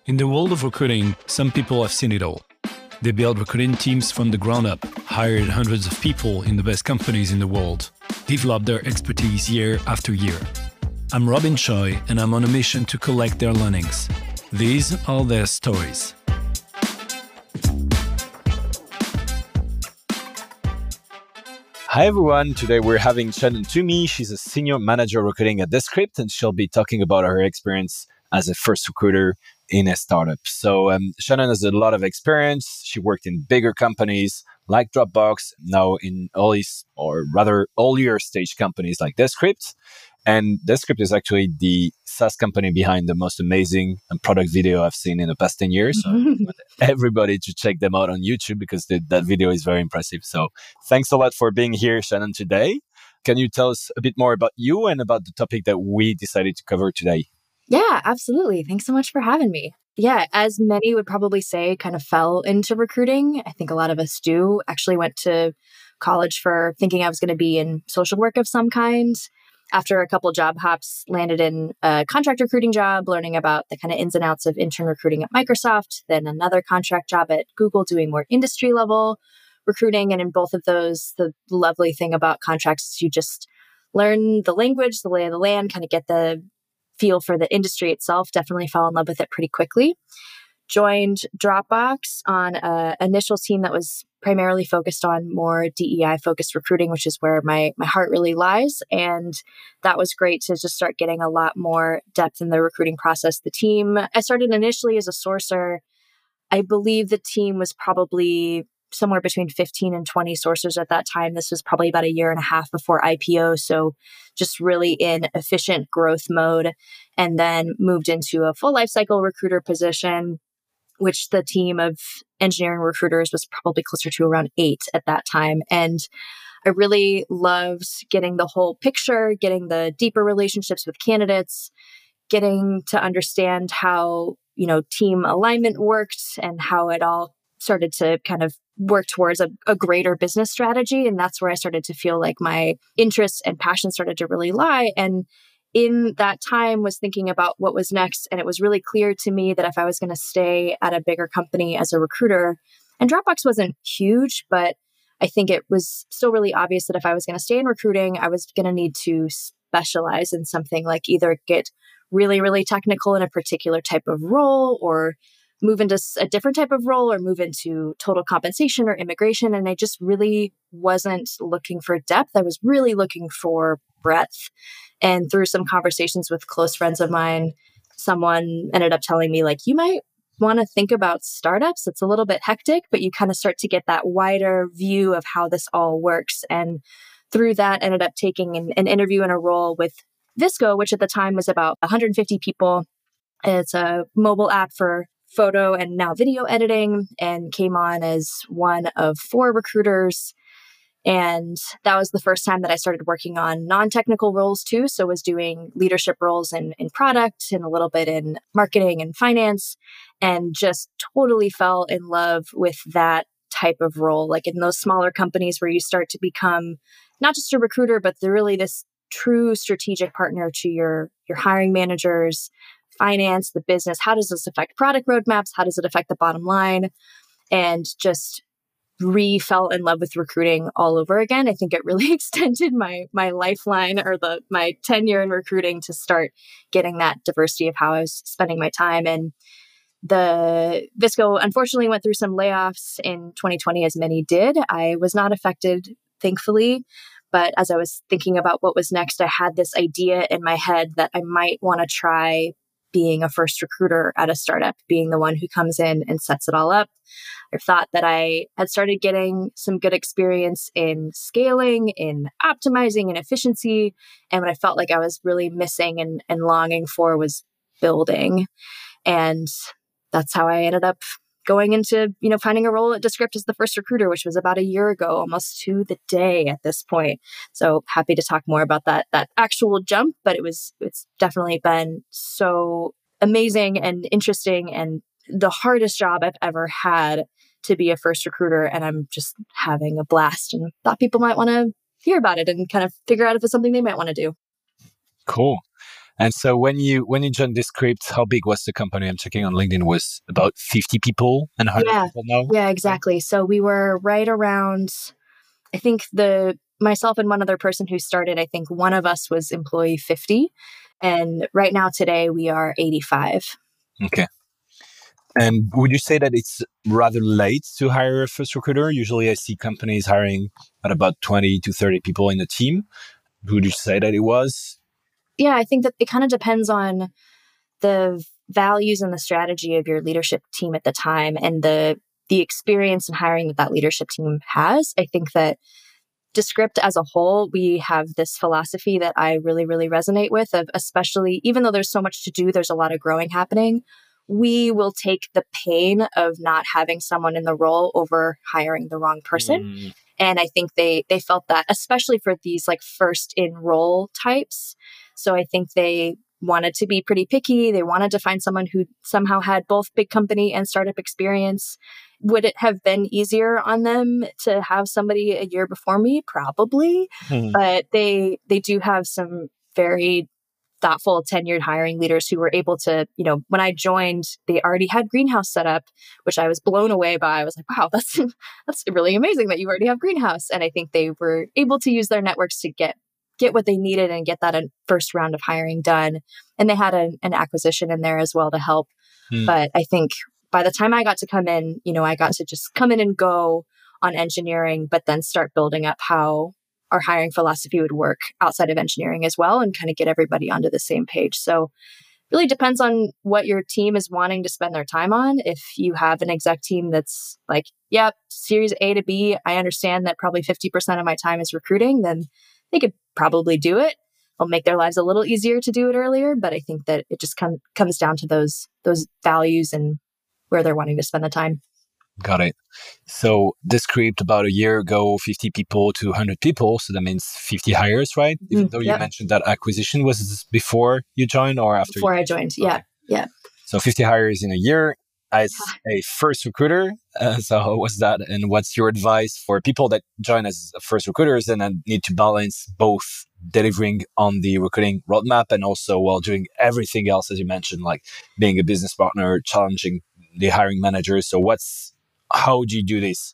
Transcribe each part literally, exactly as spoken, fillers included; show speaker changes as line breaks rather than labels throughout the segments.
In the world of recruiting, some people have seen it all. They built recruiting teams from the ground up, hired hundreds of people in the best companies in the world, developed their expertise year after year. I'm Robin Choi, and I'm on a mission to collect their learnings. These are their stories.
Hi everyone, today we're having Shannon Toomey. She's a senior manager recruiting at Descript, and she'll be talking about her experience as a first recruiter in a startup. So um, Shannon has a lot of experience. She worked in bigger companies like Dropbox, now in early, or rather earlier stage companies like Descript. And Descript is actually the SaaS company behind the most amazing product video I've seen in the past ten years. So I want everybody to check them out on YouTube because the, that video is very impressive. So thanks a lot for being here, Shannon, today. Can you tell us a bit more about you and about the topic that we decided to cover today?
Yeah, absolutely. Thanks so much for having me. Yeah, as many would probably say, kind of fell into recruiting. I think a lot of us do. Actually went to college for thinking I was going to be in social work of some kind. After a couple job hops, landed in a contract recruiting job, learning about the kind of ins and outs of intern recruiting at Microsoft, then another contract job at Google doing more industry level recruiting. And in both of those, the lovely thing about contracts is you just learn the language, the lay of the land, kind of get the feel for the industry itself. Definitely fell in love with it pretty quickly. Joined Dropbox on an initial team that was primarily focused on more D E I-focused recruiting, which is where my my heart really lies. And that was great to just start getting a lot more depth in the recruiting process. The team, I started initially as a sourcer. I believe the team was probably somewhere between fifteen and twenty sourcers at that time. This was probably about a year and a half before I P O. So just really in efficient growth mode, and then moved into a full lifecycle recruiter position, which the team of engineering recruiters was probably closer to around eight at that time. And I really loved getting the whole picture, getting the deeper relationships with candidates, getting to understand how, you know, team alignment worked and how it all started to kind of work towards a, a greater business strategy. And that's where I started to feel like my interests and passion started to really lie. And in that time was thinking about what was next. And it was really clear to me that if I was going to stay at a bigger company as a recruiter, and Dropbox wasn't huge, but I think it was still really obvious that if I was going to stay in recruiting, I was going to need to specialize in something, like either get really, really technical in a particular type of role, or move into a different type of role, or move into total compensation or immigration. And I just really wasn't looking for depth. I was really looking for breadth. And through some conversations with close friends of mine, someone ended up telling me, like, you might want to think about startups. It's a little bit hectic, but you kind of start to get that wider view of how this all works. And through that, ended up taking an, an interview in a role with Visco, which at the time was about one hundred fifty people. It's a mobile app for photo and now video editing, and came on as one of four recruiters. And that was the first time that I started working on non-technical roles too. So was doing leadership roles in, in product and a little bit in marketing and finance, and just totally fell in love with that type of role. Like in those smaller companies where you start to become not just a recruiter, but they're really this true strategic partner to your, your hiring managers, finance, the business. How does this affect product roadmaps? How does it affect the bottom line? And just re fell in love with recruiting all over again. I think it really extended my my lifeline, or the my tenure in recruiting, to start getting that diversity of how I was spending my time. And the Visco unfortunately went through some layoffs in twenty twenty, as many did. I was not affected, thankfully. But as I was thinking about what was next, I had this idea in my head that I might want to try being a first recruiter at a startup, being the one who comes in and sets it all up. I thought that I had started getting some good experience in scaling, in optimizing, and efficiency. And what I felt like I was really missing and, and longing for was building. And that's how I ended up going into, you know, finding a role at Descript as the first recruiter, which was about a year ago, almost to the day at this point. So happy to talk more about that, that actual jump, but it was, it's definitely been so amazing and interesting, and the hardest job I've ever had to be a first recruiter. And I'm just having a blast, and thought people might want to hear about it and kind of figure out if it's something they might want to do.
Cool. And so when you when you joined Descript, how big was the company? I'm checking on LinkedIn, was about fifty people and one hundred
Yeah.
people now?
Yeah, exactly. So we were right around, I think the myself and one other person who started, I think one of us was employee fifty. And right now today we are eighty-five.
Okay. And would you say that it's rather late to hire a first recruiter? Usually I see companies hiring at about twenty to thirty people in a team. Would you say that it was?
Yeah, I think that it kind of depends on the values and the strategy of your leadership team at the time and the the experience in hiring that that leadership team has. I think that Descript as a whole, we have this philosophy that I really, really resonate with, of especially, even though there's so much to do, there's a lot of growing happening. We will take the pain of not having someone in the role over hiring the wrong person. Mm. And I think they they felt that, especially for these like first enroll types. So I think they wanted to be pretty picky. They wanted to find someone who somehow had both big company and startup experience. Would it have been easier on them to have somebody a year before me? Probably. Hmm. But they they do have some very thoughtful, tenured hiring leaders who were able to, you know, when I joined, they already had Greenhouse set up, which I was blown away by. I was like, wow, that's that's really amazing that you already have Greenhouse. And I think they were able to use their networks to get get what they needed and get that first round of hiring done. And they had an, an acquisition in there as well to help. Hmm. But I think by the time I got to come in, you know, I got to just come in and go on engineering, but then start building up how our hiring philosophy would work outside of engineering as well and kind of get everybody onto the same page. So it really depends on what your team is wanting to spend their time on. If you have an exec team that's like, yep, series A to B, I understand that probably fifty percent of my time is recruiting, then they could probably do it. It'll make their lives a little easier to do it earlier. But I think that it just com- comes down to those those values and where they're wanting to spend the time.
Got it. So Descript about a year ago, fifty people to one hundred people. So that means fifty hires, right? Mm, Even though yep. you mentioned that acquisition, was this before you joined or after?
Before
you
I joined, okay. yeah. Yeah.
So fifty hires in a year as a first recruiter. Uh, so how was that? And what's your advice for people that join as first recruiters and then need to balance both delivering on the recruiting roadmap and also while doing everything else, as you mentioned, like being a business partner, challenging the hiring managers. So what's, how do you do this?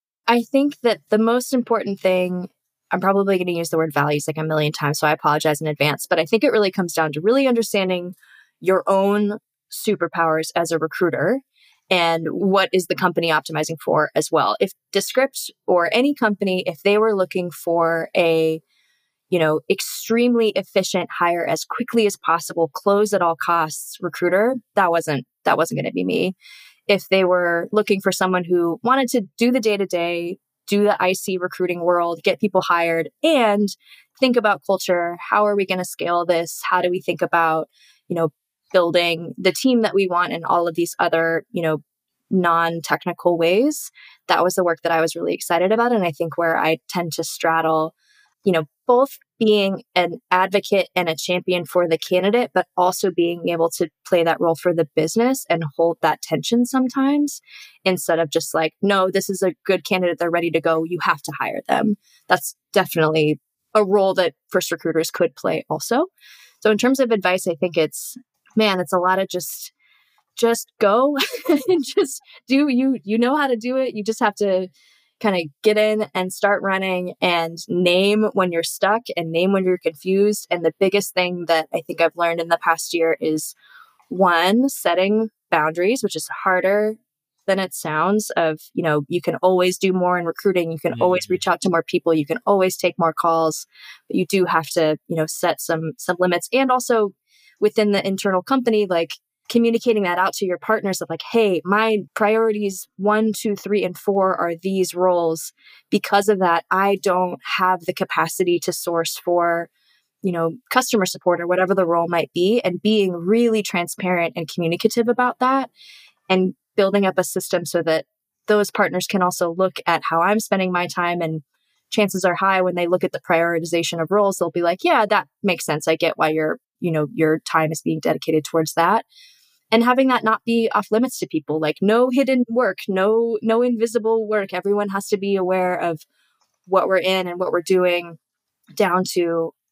I think that the most important thing, I'm probably going to use the word values like a million times, so I apologize in advance, but I think it really comes down to really understanding your own superpowers as a recruiter and what is the company optimizing for as well. If Descript or any company, if they were looking for a, you know, extremely efficient hire as quickly as possible, close at all costs recruiter, that wasn't, that wasn't going to be me. If they were looking for someone who wanted to do the day-to-day, do the I C recruiting world, get people hired, and think about culture, how are we going to scale this? How do we think about, you know, building the team that we want and all of these other, you know, non-technical ways? That was the work that I was really excited about. And I think where I tend to straddle, you know, both being an advocate and a champion for the candidate, but also being able to play that role for the business and hold that tension sometimes instead of just like, no, this is a good candidate. They're ready to go. You have to hire them. That's definitely a role that first recruiters could play also. So in terms of advice, I think it's, man, it's a lot of just, just go and just do, you, you know how to do it. You just have to kind of get in and start running and name when you're stuck and name when you're confused. And the biggest thing that I think I've learned in the past year is one, setting boundaries, which is harder than it sounds of, you know, you can always do more in recruiting. You can mm-hmm. always reach out to more people. You can always take more calls, but you do have to, you know, set some, some limits. And also within the internal company, like communicating that out to your partners of like, hey, my priorities one, two, three, and four are these roles. Because of that, I don't have the capacity to source for, you know, customer support or whatever the role might be, and being really transparent and communicative about that and building up a system so that those partners can also look at how I'm spending my time. And chances are high when they look at the prioritization of roles, they'll be like, yeah, that makes sense. I get why your, you know, your time is being dedicated towards that. And having that not be off limits to people, like no hidden work, no, no invisible work. Everyone has to be aware of what we're in and what we're doing, down to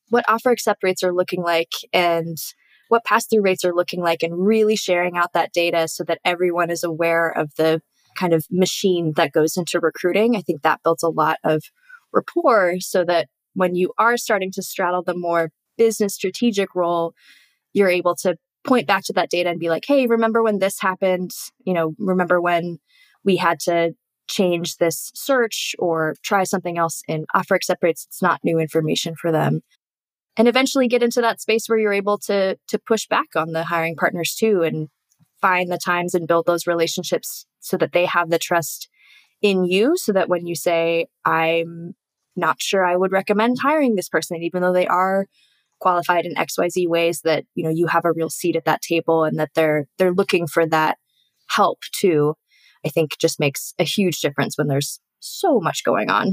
what offer accept rates are looking like and what pass-through rates are looking like, and really sharing out that data so that everyone is aware of the kind of machine that goes into recruiting. I think that builds a lot of rapport so that when you are starting to straddle the more business strategic role, you're able to point back to that data and be like, hey, remember when this happened? You know, remember when we had to change this search or try something else in offer accept rates? It's not new information for them. And eventually get into that space where you're able to to push back on the hiring partners too, and find the times and build those relationships so that they have the trust in you, so that when you say, I'm not sure I would recommend hiring this person, even though they are qualified in X Y Z ways, that, you know, you have a real seat at that table and that they're they're looking for that help too. I think just makes a huge difference when there's so much going on.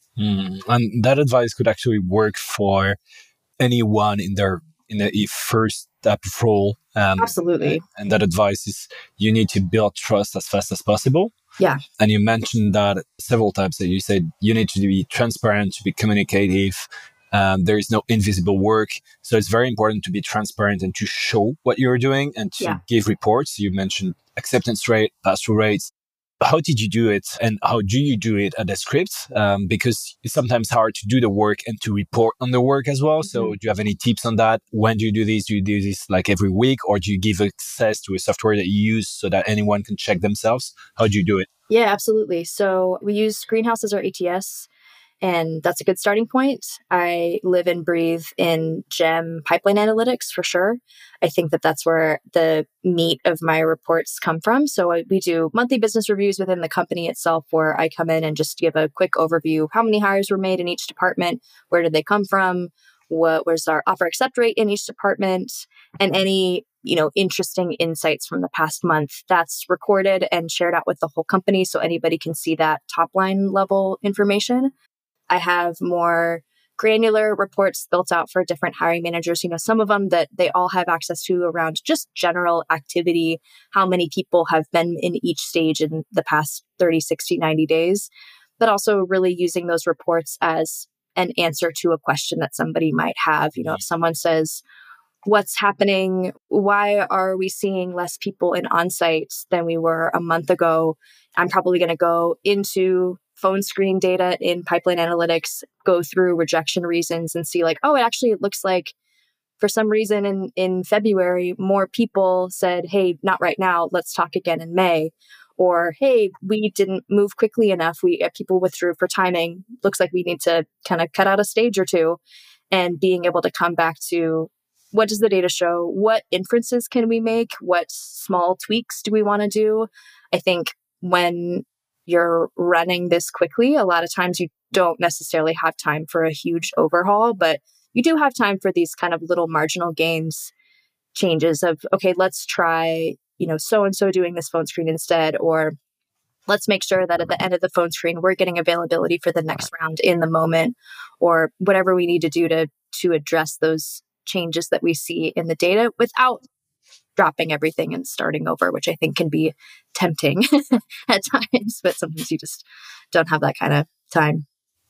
Mm. And that advice could actually work for anyone in their in the first step role. Um,
Absolutely.
And that advice is you need to build trust as fast as possible.
Yeah.
And you mentioned that several times, that you said you need to be transparent, to be communicative. Um, there is no invisible work. So it's very important to be transparent and to show what you're doing and to
Yeah.
give reports. You mentioned acceptance rate, pass-through rates. How did you do it, and how do you do it at Descript? Um, because it's sometimes hard to do the work and to report on the work as well. Mm-hmm. So do you have any tips on that? When do you do this? Do you do this like every week, or do you give access to a software that you use so that anyone can check themselves? How do you do it?
Yeah, absolutely. So we use Greenhouse as our A T S. And that's a good starting point. I live and breathe in GEM pipeline analytics for sure. I think that that's where the meat of my reports come from. So I, we do monthly business reviews within the company itself, where I come in and just give a quick overview. How many hires were made in each department? Where did they come from? What was our offer accept rate in each department? And any, you know, interesting insights from the past month. That's recorded and shared out with the whole company so anybody can see that top line level information. I have more granular reports built out for different hiring managers. You know, some of them that they all have access to around just general activity, how many people have been in each stage in the past thirty, sixty, ninety days, but also really using those reports as an answer to a question that somebody might have. You know, if someone says, what's happening? Why are we seeing less people in on-site than we were a month ago? I'm probably going to go into phone screen data in pipeline analytics, go through rejection reasons and see like, oh, it actually it looks like for some reason in, in February, more people said, hey, not right now, let's talk again in May. Or, hey, we didn't move quickly enough. We uh, people withdrew for timing. Looks like we need to kind of cut out a stage or two. And being able to come back to, what does the data show? What inferences can we make? What small tweaks do we want to do? I think when you're running this quickly, a lot of times you don't necessarily have time for a huge overhaul, but you do have time for these kind of little marginal gains, changes of, okay, let's try, you know, so-and-so doing this phone screen instead, or let's make sure that at the end of the phone screen, we're getting availability for the next round in the moment, or whatever we need to do to, to address those changes that we see in the data without dropping everything and starting over, which I think can be tempting at times, but sometimes you just don't have that kind of time.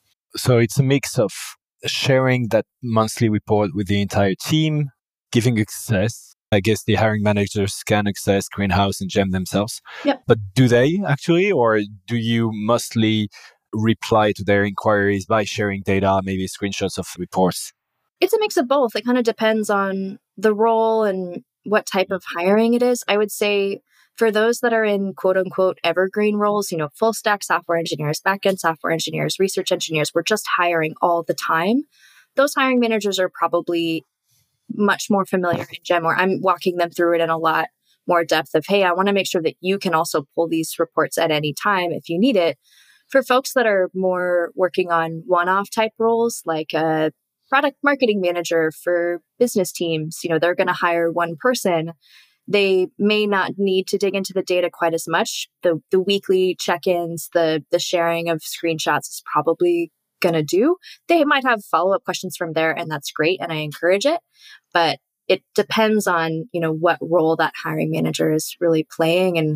So it's a mix of sharing that monthly report with the entire team, giving access. I guess the hiring managers can access Greenhouse and GEM themselves.
Yep.
But do they actually, or do you mostly reply to their inquiries by sharing data, maybe screenshots of reports?
It's a mix of both. It kind of depends on the role and what type of hiring it is. I would say for those that are in quote unquote evergreen roles, you know, full stack software engineers, backend software engineers, research engineers, we're just hiring all the time. Those hiring managers are probably much more familiar in GEM, or I'm walking them through it in a lot more depth of, hey, I want to make sure that you can also pull these reports at any time if you need it. For folks that are more working on one-off type roles, like a product marketing manager for business teams, you know, they're going to hire one person. They may not need to dig into the data quite as much. The the weekly check-ins, the the sharing of screenshots is probably going to do. They might have follow-up questions from there, and that's great, and I encourage it. But it depends on, you know, what role that hiring manager is really playing, and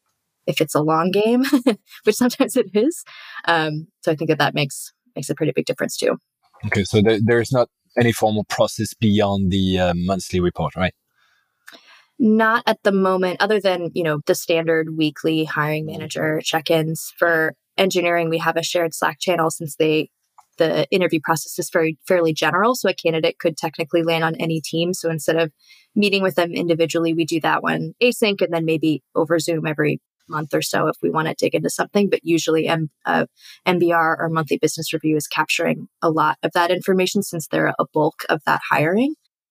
if it's a long game, which sometimes it is. Um, so I think that that makes makes a pretty big difference too.
Okay, so there, there's not any formal process beyond the uh, monthly report, right?
Not at the moment, other than, you know, the standard weekly hiring manager check-ins. For engineering, we have a shared Slack channel since they the interview process is very fairly general. So a candidate could technically land on any team. So instead of meeting with them individually, we do that one async and then maybe over Zoom every month or so if we want to dig into something. But usually M- uh, M B R or monthly business review is capturing a lot of that information since they're a bulk of that hiring.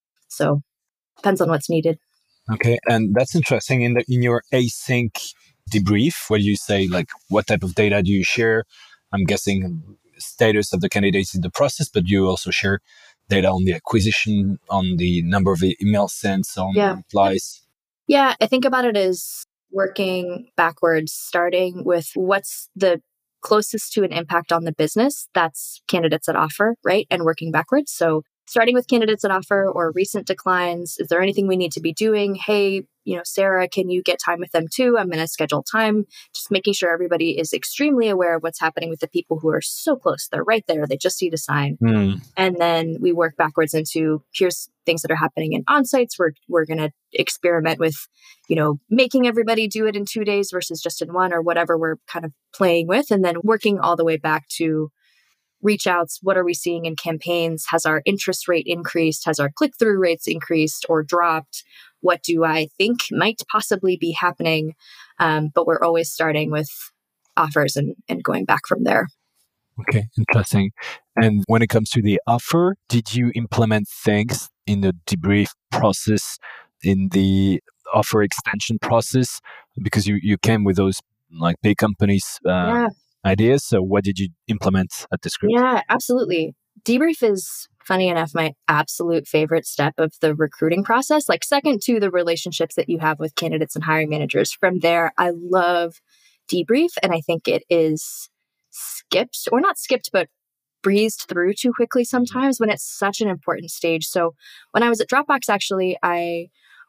So depends on what's needed.
Okay, and that's interesting. In the in your async debrief, where you say like what type of data do you share? I'm guessing status of the candidates in the process, but you also share data on the acquisition, on the number of e- emails sent, on
Yeah.
replies.
Yeah, I think about it as working backwards, starting with what's the closest to an impact on the business. That's candidates at offer, right? And working backwards. So starting with candidates at offer or recent declines. Is there anything we need to be doing? Hey, you know, Sarah, can you get time with them too? I'm going to schedule time. Just making sure everybody is extremely aware of what's happening with the people who are so close. They're right there. They just need a sign.
Mm.
And then we work backwards into here's things that are happening in on-sites. We're, we're going to experiment with, you know, making everybody do it in two days versus just in one or whatever we're kind of playing with. And then working all the way back to reach outs. What are we seeing in campaigns? Has our interest rate increased? Has our click-through rates increased or dropped? What do I think might possibly be happening? Um, but we're always starting with offers and, and going back from there.
Okay, interesting. And when it comes to the offer, did you implement things in the debrief process, in the offer extension process? Because you, you came with those like big companies uh,
Yeah.
ideas. So what did you implement at the script?
Yeah, absolutely. Debrief is, funny enough, my absolute favorite step of the recruiting process, like second to the relationships that you have with candidates and hiring managers. From there, I love debrief. And I think it is skipped, or not skipped, but breezed through too quickly sometimes when it's such an important stage. So when I was at Dropbox, actually, I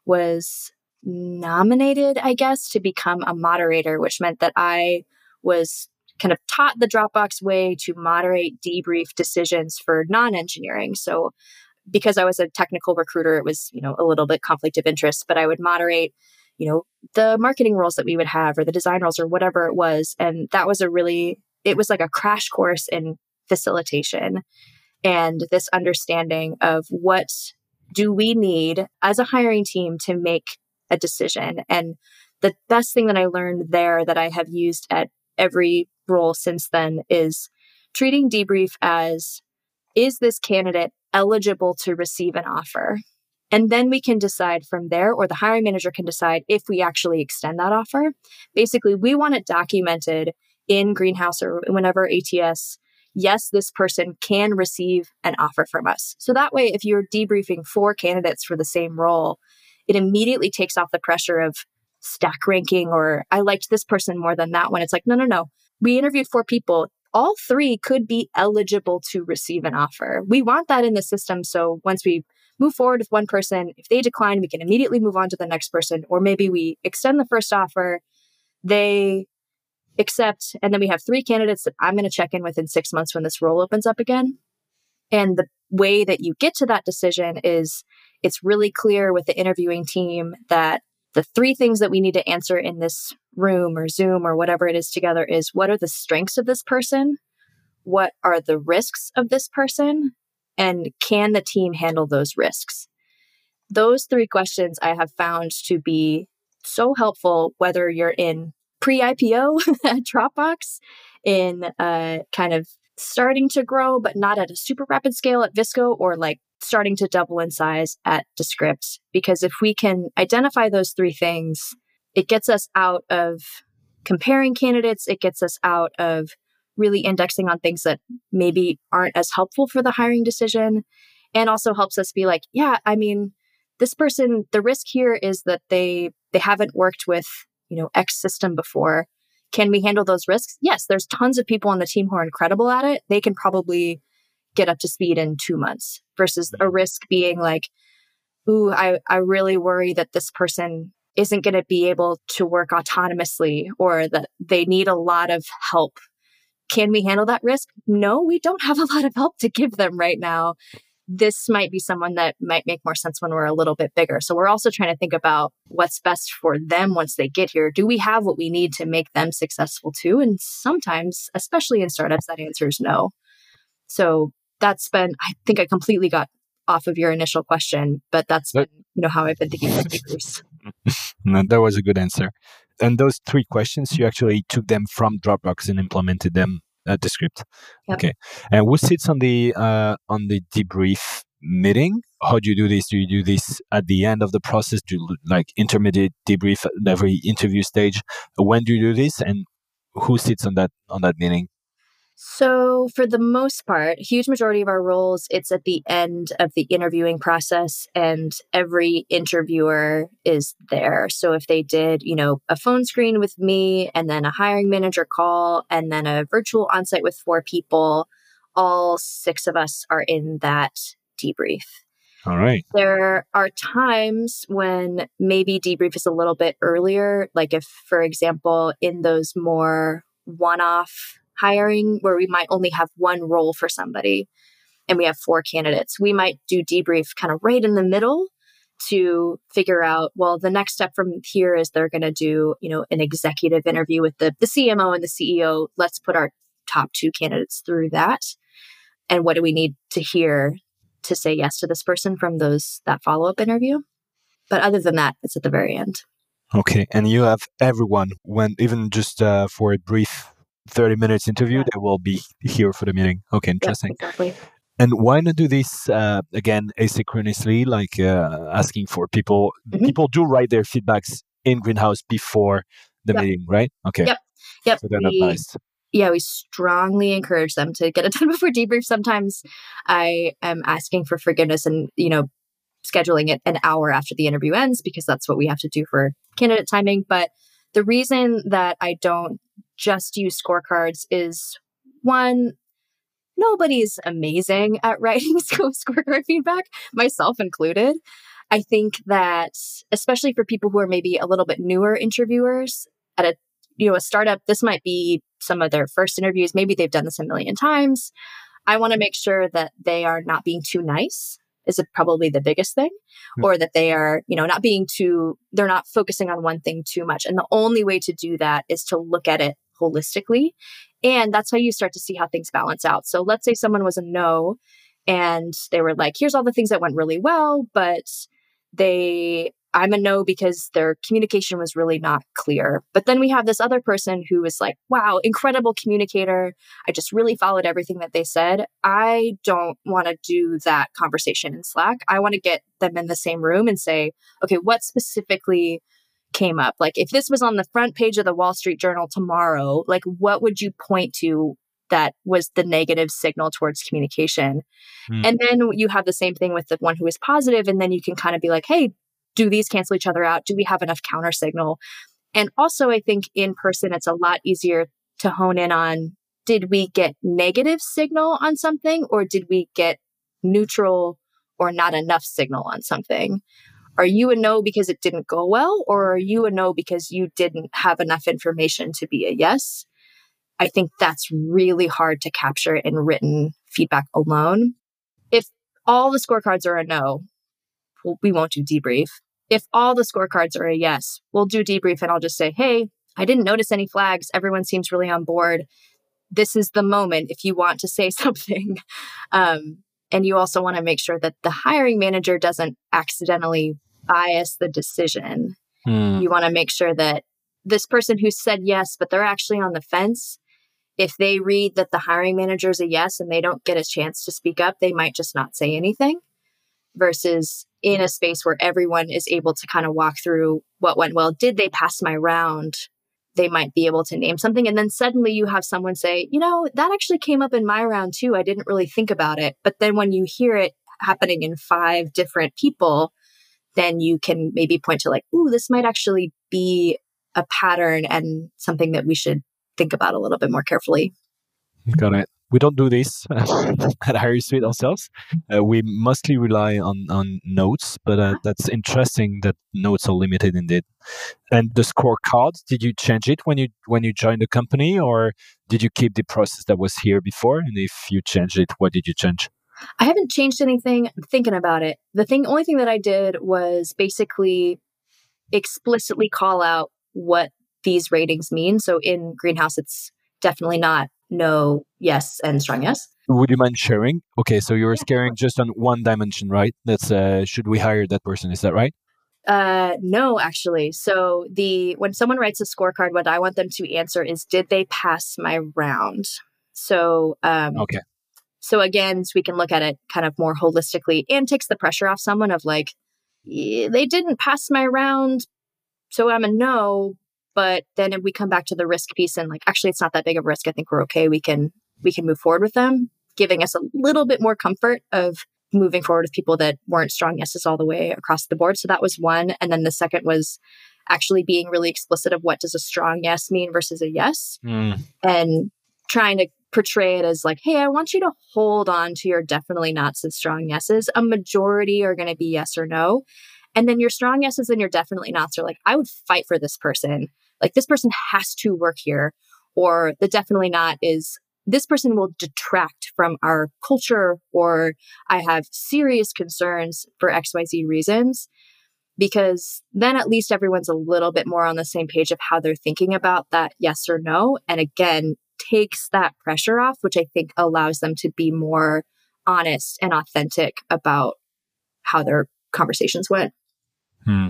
was nominated, I guess, to become a moderator, which meant that I was kind of taught the Dropbox way to moderate debrief decisions for non-engineering. So because I was a technical recruiter, it was, you know, a little bit conflict of interest, but I would moderate, you know, the marketing roles that we would have or the design roles or whatever it was. And that was a really, it was like a crash course in facilitation and this understanding of what do we need as a hiring team to make a decision. And the best thing that I learned there that I have used at every role since then is treating debrief as, is this candidate eligible to receive an offer? And then we can decide from there, or the hiring manager can decide if we actually extend that offer. Basically, we want it documented in Greenhouse or whenever A T S, yes, this person can receive an offer from us. So that way, if you're debriefing four candidates for the same role, it immediately takes off the pressure of stack ranking or I liked this person more than that one. It's like, no, no, no. We interviewed four people. All three could be eligible to receive an offer. We want that in the system. So once we move forward with one person, if they decline, we can immediately move on to the next person. Or maybe we extend the first offer, they accept, and then we have three candidates that I'm going to check in with in six months when this role opens up again. And the way that you get to that decision is it's really clear with the interviewing team that the three things that we need to answer in this room or Zoom or whatever it is together is what are the strengths of this person? What are the risks of this person? And can the team handle those risks? Those three questions I have found to be so helpful, whether you're in pre-I P O at Dropbox, in uh, kind of starting to grow, but not at a super rapid scale at Visco, or like starting to double in size at Descript. Because if we can identify those three things, it gets us out of comparing candidates. It gets us out of really indexing on things that maybe aren't as helpful for the hiring decision, and also helps us be like, yeah, I mean, this person, the risk here is that they they haven't worked with, you know, X system before. Can we handle those risks? Yes, there's tons of people on the team who are incredible at it. They can probably get up to speed in two months versus a risk being like, ooh, I, I really worry that this person isn't going to be able to work autonomously or that they need a lot of help. Can we handle that risk? No, we don't have a lot of help to give them right now. this might be someone that might make more sense when we're a little bit bigger. So we're also trying to think about what's best for them once they get here. Do we have what we need to make them successful too? And sometimes, especially in startups, that answer is no. So that's been, I think I completely got off of your initial question, but that's been, you know, how I've been thinking about debriefs.
No, that was a good answer. And those three questions, you actually took them from Dropbox and implemented them at Descript.
Yep.
Okay. And who sits on the uh, on the debrief meeting? How do you do this? Do you do this at the end of the process? Do you like intermediate debrief at every interview stage? When do you do this? And who sits on that on that meeting?
So for the most part, huge majority of our roles, it's at the end of the interviewing process and every interviewer is there. So if they did, you know, a phone screen with me and then a hiring manager call and then a virtual onsite with four people, all six of us are in that debrief.
All right.
There are times when maybe debrief is a little bit earlier, like if, for example, in those more one-off hiring where we might only have one role for somebody and we have four candidates, we might do debrief kind of right in the middle to figure out, well, the next step from here is they're going to do, you know, an executive interview with the, the C M O and the C E O. Let's put our top two candidates through that. And what do we need to hear to say yes to this person from those that follow-up interview? But other than that, it's at the very end.
Okay. And you have everyone, when even just uh, for a brief thirty minutes interview, yeah. They will be here for the meeting. Okay, interesting.
Yeah, exactly.
And why not do this, uh, again, asynchronously, like uh, asking for people, mm-hmm. people do write their feedbacks in Greenhouse before the yep. meeting, right? Okay.
Yep. Yep.
So they're
we,
not biased.
Yeah, we strongly encourage them to get it done before debrief. Sometimes I am asking for forgiveness and, you know, scheduling it an hour after the interview ends because that's what we have to do for candidate timing. But the reason that I don't just use scorecards is, one, nobody's amazing at writing scorecard feedback, myself included. I think that especially for people who are maybe a little bit newer interviewers at a, you know, a startup, this might be some of their first interviews. Maybe they've done this a million times. I want to make sure that they are not being too nice is probably the biggest thing, mm-hmm. or that they are, you know, not being too, they're not focusing on one thing too much. And the only way to do that is to look at it holistically. And that's how you start to see how things balance out. So let's say someone was a no and they were like, here's all the things that went really well, but they, I'm a no because their communication was really not clear. But then we have this other person who is like, wow, incredible communicator. I just really followed everything that they said. I don't want to do that conversation in Slack. I want to get them in the same room and say, okay, what specifically came up? Like if this was on the front page of the Wall Street Journal tomorrow, like what would you point to that was the negative signal towards communication? Mm. And then you have the same thing with the one who is positive. And then you can kind of be like, hey, do these cancel each other out? Do we have enough counter signal? And also, I think in person, it's a lot easier to hone in on, did we get negative signal on something or did we get neutral or not enough signal on something? Are you a no because it didn't go well, or are you a no because you didn't have enough information to be a yes? I think that's really hard to capture in written feedback alone. If all the scorecards are a no, well, we won't do debrief. If all the scorecards are a yes, we'll do debrief and I'll just say, hey, I didn't notice any flags. Everyone seems really on board. This is the moment if you want to say something. Um, and you also want to make sure that the hiring manager doesn't accidentally bias the decision. Hmm. You want to make sure that this person who said yes, but they're actually on the fence, if they read that the hiring manager is a yes and they don't get a chance to speak up, they might just not say anything. Versus in a space where everyone is able to kind of walk through what went well. Did they pass my round? They might be able to name something. And then suddenly you have someone say, you know, that actually came up in my round too. I didn't really think about it. But then when you hear it happening in five different people, then you can maybe point to like, ooh, this might actually be a pattern and something that we should think about a little bit more carefully.
Got it. We don't do this at HireSuite ourselves. Uh, we mostly rely on, on notes, but uh, that's interesting that notes are limited indeed. And the scorecards, did you change it when you when you joined the company, or did you keep the process that was here before? And if you changed it, what did you change?
I haven't changed anything. I'm thinking about it. The thing, only thing that I did was basically explicitly call out what these ratings mean. So in Greenhouse, it's definitely not no, yes, and strong yes.
Would you mind sharing? Okay, so you're
Yeah.
scaring just on one dimension, right? That's uh, should we hire that person? Is that right?
Uh, no, actually. So the when someone writes a scorecard, what I want them to answer is, did they pass my round? So um,
Okay.
So again, so we can look at it kind of more holistically and takes the pressure off someone of like, "Yeah, they didn't pass my round, so I'm a no." But then if we come back to the risk piece and like, actually, it's not that big of a risk. I think we're okay. We can we can move forward with them, giving us a little bit more comfort of moving forward with people that weren't strong yeses all the way across the board. So that was one. And then the second was actually being really explicit of what does a strong yes mean versus a yes,
Mm.
and trying to portray it as like, hey, I want you to hold on to your definitely nots and strong yeses. A majority are going to be yes or no. And then your strong yeses and your definitely nots are like, I would fight for this person. Like, this person has to work here. Or the definitely not is, this person will detract from our culture, or I have serious concerns for X Y Z reasons. Because then at least everyone's a little bit more on the same page of how they're thinking about that yes or no. And again, takes that pressure off, which I think allows them to be more honest and authentic about how their conversations went.
Hmm.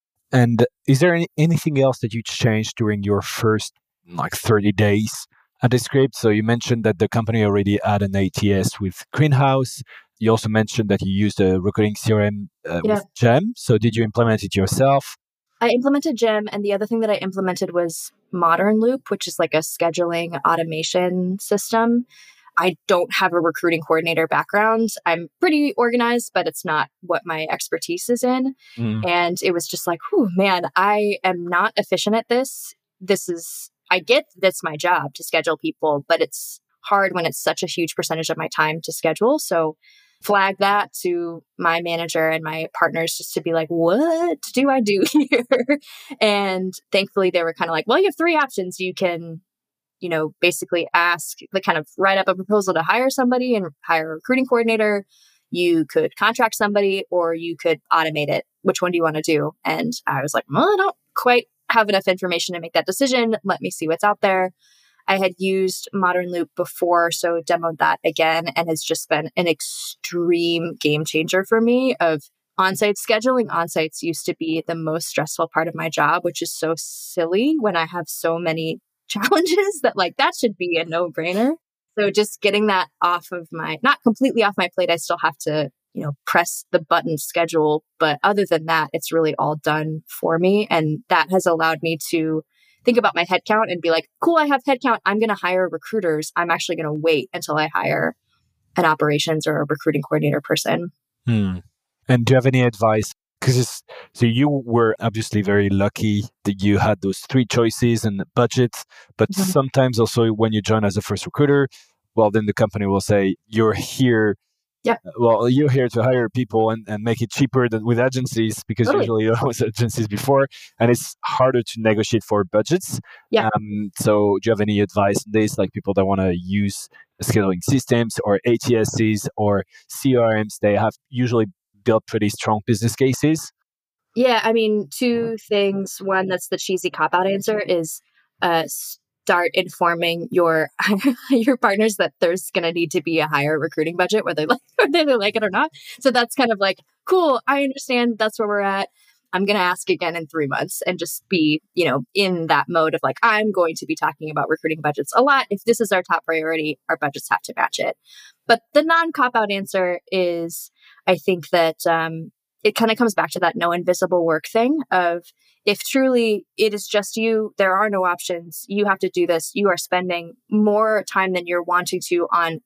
And is there any, anything else that you changed during your first like thirty days at Descript? So you mentioned that the company already had an A T S with Greenhouse. You also mentioned that you used a recruiting C R M uh,
Yeah.
with Gem. So did you implement it yourself?
I implemented Gem, and the other thing that I implemented was Modern Loop, which is like a scheduling automation system. I don't have a recruiting coordinator background. I'm pretty organized, but it's not what my expertise is in.
Mm.
And it was just like, whew, man, I am not efficient at this. This is, I get that's my job to schedule people, but it's hard when it's such a huge percentage of my time to schedule. So flag that to my manager and my partners just to be like, what do I do here? And thankfully they were kind of like, well, you have three options. You can, you know, basically ask, like kind of write up a proposal to hire somebody and hire a recruiting coordinator. You could contract somebody, or you could automate it. Which one do you want to do? And I was like, well, I don't quite have enough information to make that decision. Let me see what's out there. I had used Modern Loop before, so demoed that again, and has just been an extreme game changer for me of on-site scheduling. On-sites used to be the most stressful part of my job, which is so silly when I have so many challenges that like that should be a no-brainer. So just getting that off of my, not completely off my plate, I still have to, you know, press the button schedule. But other than that, it's really all done for me. And that has allowed me to think about my headcount and be like, cool, I have headcount. I'm going to hire recruiters. I'm actually going to wait until I hire an operations or a recruiting coordinator person.
Hmm. And do you have any advice? Because so you were obviously very lucky that you had those three choices and budgets, but
Mhm.
sometimes also when you join as a first recruiter, well, then the company will say, you're here.
Yeah.
Well, you're here to hire people and, and make it cheaper than with agencies, because
Totally.
usually it was agencies before, and it's harder to negotiate for budgets.
Yeah.
Um, so do you have any advice on this? Like people that want to use scheduling systems or A T Ss or C R Ms, they have usually built pretty strong business cases.
Yeah, I mean, two things. One, that's the cheesy cop-out answer is uh, start informing your your partners that there's going to need to be a higher recruiting budget, whether they like whether they like it or not. So that's kind of like, cool, I understand. That's where we're at. I'm going to ask again in three months and just be, you know, in that mode of like, I'm going to be talking about recruiting budgets a lot. If this is our top priority, our budgets have to match it. But the non-cop-out answer is, I think that um, it kind of comes back to that no invisible work thing of if truly it is just you, there are no options. You have to do this. You are spending more time than you're wanting to on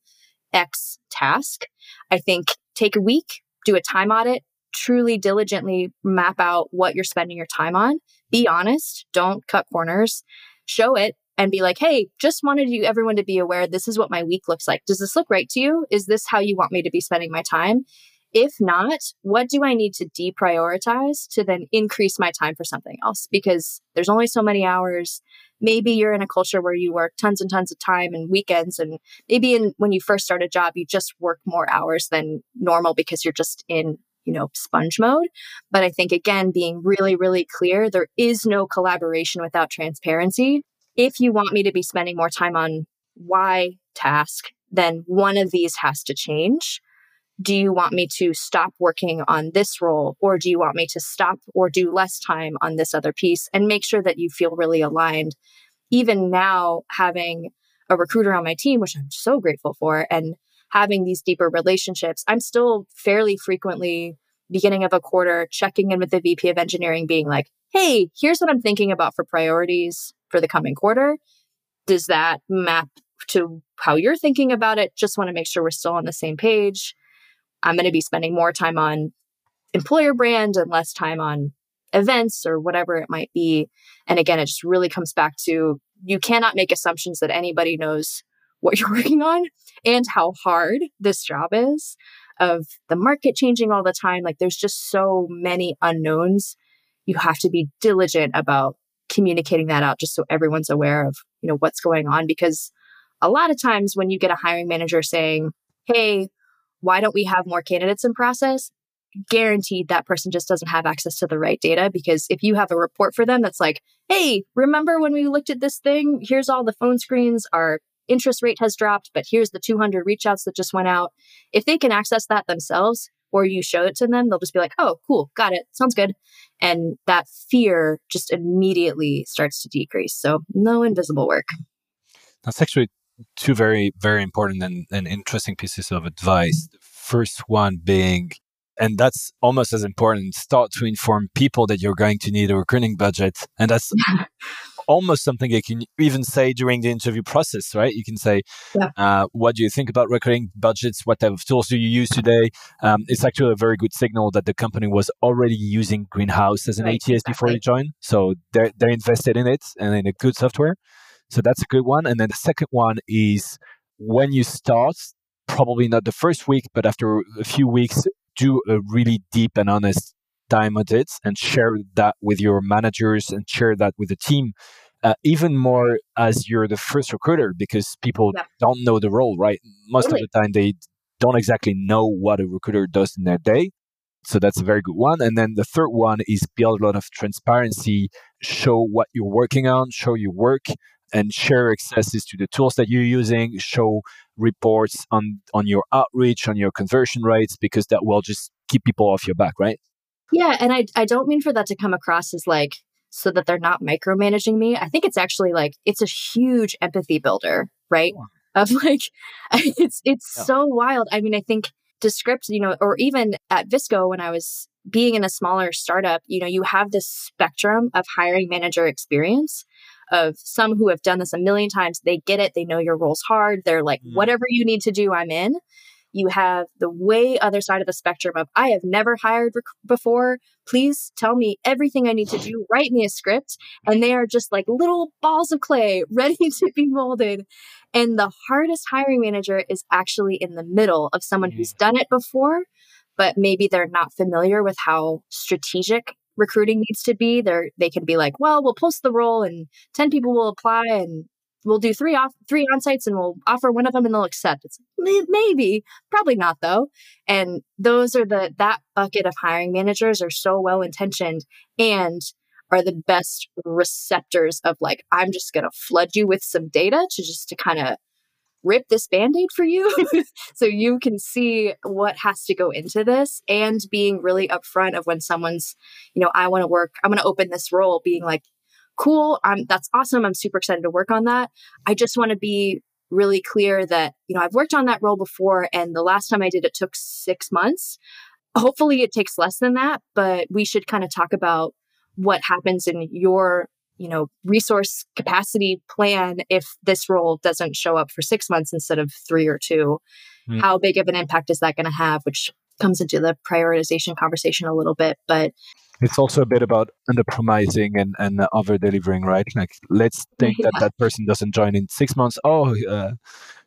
X task. I think take a week, do a time audit, truly diligently map out what you're spending your time on. Be honest. Don't cut corners. Show it and be like, hey, just wanted you everyone to be aware this is what my week looks like. Does this look right to you? Is this how you want me to be spending my time? If not, what do I need to deprioritize to then increase my time for something else? Because there's only so many hours. Maybe you're in a culture where you work tons and tons of time and weekends. And maybe in, when you first start a job, you just work more hours than normal because you're just in, you know, sponge mode. But I think, again, being really, really clear, there is no collaboration without transparency. If you want me to be spending more time on Y task, then one of these has to change. Do you want me to stop working on this role, or do you want me to stop or do less time on this other piece, and make sure that you feel really aligned? Even now, having a recruiter on my team, which I'm so grateful for, and having these deeper relationships, I'm still fairly frequently, beginning of a quarter, checking in with the V P of engineering, being like, hey, here's what I'm thinking about for priorities for the coming quarter. Does that map to how you're thinking about it? Just want to make sure we're still on the same page. I'm going to be spending more time on employer brand and less time on events or whatever it might be. And again, it just really comes back to, you cannot make assumptions that anybody knows what you're working on and how hard this job is, of the market changing all the time. Like, there's just so many unknowns. You have to be diligent about communicating that out just so everyone's aware of, you know, what's going on. Because a lot of times when you get a hiring manager saying, hey, why don't we have more candidates in process? Guaranteed that person just doesn't have access to the right data. Because if you have a report for them that's like, hey, remember when we looked at this thing? Here's all the phone screens. Our interest rate has dropped, but here's the two hundred reach outs that just went out. If they can access that themselves, or you show it to them, they'll just be like, oh, cool, got it. Sounds good. And that fear just immediately starts to decrease. So no invisible work.
That's actually two very, very important and, and interesting pieces of advice. The first one being, and that's almost as important, start to inform people that you're going to need a recruiting budget. And that's almost something you can even say during the interview process, right? You can say, yeah. uh, what do you think about recruiting budgets? What type of tools do you use today? Um, it's actually a very good signal that the company was already using Greenhouse as an right, A T S exactly. before you joined. So they're, they're invested in it and in a good software. So that's a good one. And then the second one is, when you start, probably not the first week, but after a few weeks, do a really deep and honest time audit and share that with your managers and share that with the team, uh, even more as you're the first recruiter, because people yeah. don't know the role, right? Most really? of the time, they don't exactly know what a recruiter does in their day. So that's a very good one. And then the third one is build a lot of transparency, show what you're working on, show your work, and share accesses to the tools that you're using, show reports on, on your outreach, on your conversion rates, because that will just keep people off your back, right?
Yeah. And I, I don't mean for that to come across as like, so that they're not micromanaging me. I think it's actually like, it's a huge empathy builder, right? Yeah. Of like, it's, it's yeah. so wild. I mean, I think Descript, you know, or even at Visco, when I was being in a smaller startup, you know, you have this spectrum of hiring manager experience of some who have done this a million times. They get it. They know your role's hard. They're like, mm. whatever you need to do, I'm in. You have the way other side of the spectrum of, I have never hired rec- before. Please tell me everything I need to do. Write me a script. And they are just like little balls of clay ready to be molded. And the hardest hiring manager is actually in the middle of someone who's done it before, but maybe they're not familiar with how strategic recruiting needs to be. They're, they can be like, well, we'll post the role and ten people will apply and we'll do three off three on-sites and we'll offer one of them and they'll accept. It's maybe, probably not though. And those are the, that bucket of hiring managers are so well-intentioned and are the best receptors of like, I'm just going to flood you with some data to just to kind of rip this Band-Aid for you so you can see what has to go into this, and being really upfront of when someone's, you know, I want to work, I'm going to open this role, being like, cool, I'm, that's awesome. I'm super excited to work on that. I just want to be really clear that, you know, I've worked on that role before and the last time I did it took six months. Hopefully it takes less than that, but we should kind of talk about what happens in your, you know, resource capacity plan if this role doesn't show up for six months instead of three or two. Mm. How big of an impact is that going to have, which comes into the prioritization conversation a little bit. But
it's also a bit about under-promising and, and over-delivering, right? Like, let's think yeah. that that person doesn't join in six months. Oh, uh,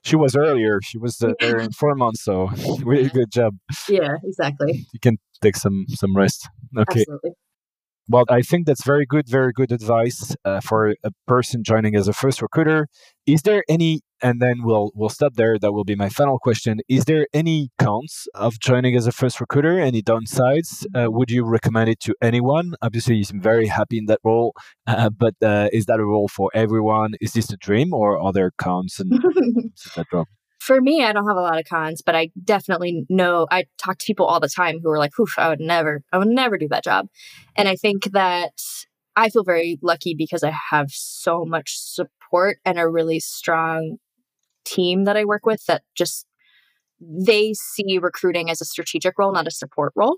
She was earlier. She was uh, there in four months, so really good job.
Yeah, exactly.
You can take some some rest. Okay.
Absolutely.
Well, I think that's very good, very good advice uh, for a person joining as a first recruiter. Is there any, and then we'll we'll stop there. That will be my final question. Is there any cons of joining as a first recruiter? Any downsides? Uh, would you recommend it to anyone? Obviously, you seem very happy in that role, uh, but uh, is that a role for everyone? Is this a dream, or are there cons and that job?
For me, I don't have a lot of cons, but I definitely know, I talk to people all the time who are like, oof, I would never, I would never do that job. And I think that I feel very lucky because I have so much support and a really strong team that I work with that just, they see recruiting as a strategic role, not a support role.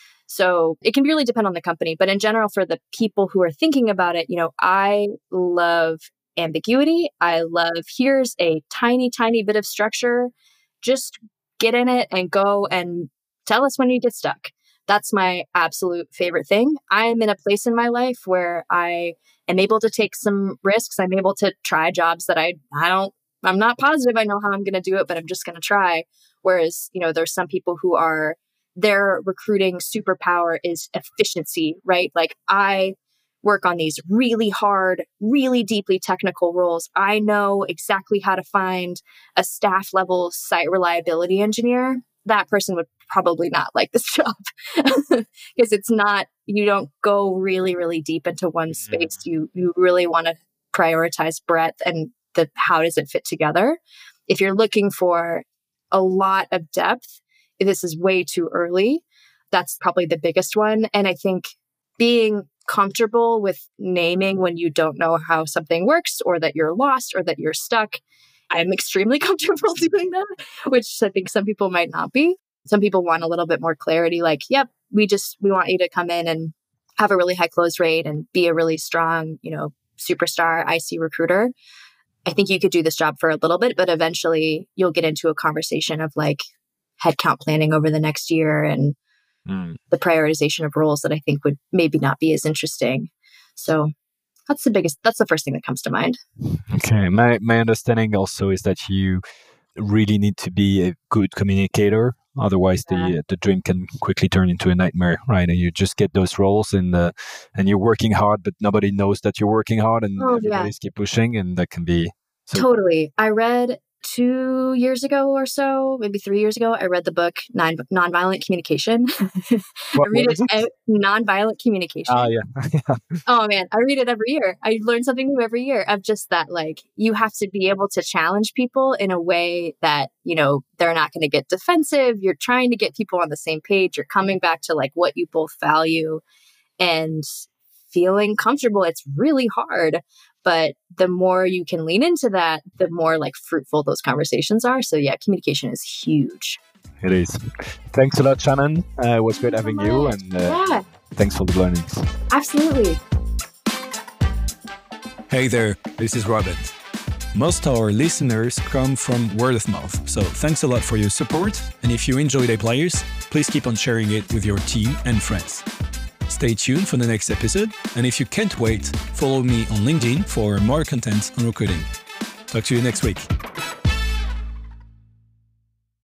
So it can really depend on the company. But in general, for the people who are thinking about it, you know, I love ambiguity. I love, here's a tiny, tiny bit of structure. Just get in it and go and tell us when you get stuck. That's my absolute favorite thing. I'm in a place in my life where I am able to take some risks. I'm able to try jobs that I, I don't, I'm not positive I know how I'm going to do it, but I'm just going to try. Whereas, you know, there's some people who are, their recruiting superpower is efficiency, right? Like I work on these really hard, really deeply technical roles. I know exactly how to find a staff level site reliability engineer. That person would probably not like this job because it's not, you don't go really, really deep into one space. You you really want to prioritize breadth and the how does it fit together. If you're looking for a lot of depth, this is way too early. That's probably the biggest one. And I think being comfortable with naming when you don't know how something works or that you're lost or that you're stuck. I'm extremely comfortable doing that, which I think some people might not be. Some people want a little bit more clarity, like, yep, we just, we want you to come in and have a really high close rate and be a really strong, you know, superstar I C recruiter. I think you could do this job for a little bit, but eventually you'll get into a conversation of like headcount planning over the next year and Mm. the prioritization of roles that I think would maybe not be as interesting. So that's the biggest, that's the first thing that comes to mind.
Okay. My, my understanding also is that you really need to be a good communicator. Otherwise, yeah. the the dream can quickly turn into a nightmare, right? And you just get those roles and uh, and you're working hard, but nobody knows that you're working hard and oh, everybody's yeah. keep pushing. And that can be... So-
totally. I read... Two years ago or so, maybe three years ago, I read the book Non Nonviolent Communication.
What,
I read
what
it, it? Nonviolent Communication.
Oh, yeah.
Oh, man. I read it every year. I learn something new every year of just that, like, you have to be able to challenge people in a way that, you know, they're not going to get defensive. You're trying to get people on the same page. You're coming back to, like, what you both value and feeling comfortable. It's really hard. But the more you can lean into that, the more like fruitful those conversations are. So yeah, communication is huge.
It is. Thanks a lot, Shannon. Uh, it was great having you. And uh, yeah. thanks for the learnings.
Absolutely.
Hey there, this is Robert. Most of our listeners come from word of mouth. So thanks a lot for your support. And if you enjoyed A Players, please keep on sharing it with your team and friends. Stay tuned for the next episode, and if you can't wait, follow me on LinkedIn for more content on recruiting. Talk to you next week.